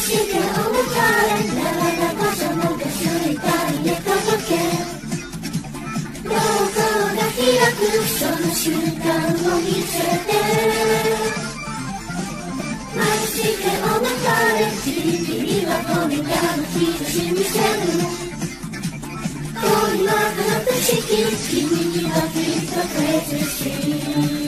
してお迎えながらこそのが知りたいね届け瞳孔が開くその瞬間を見せてマジでお迎え君はこれからの日を示せる恋は花と式君にはきっとクレイジー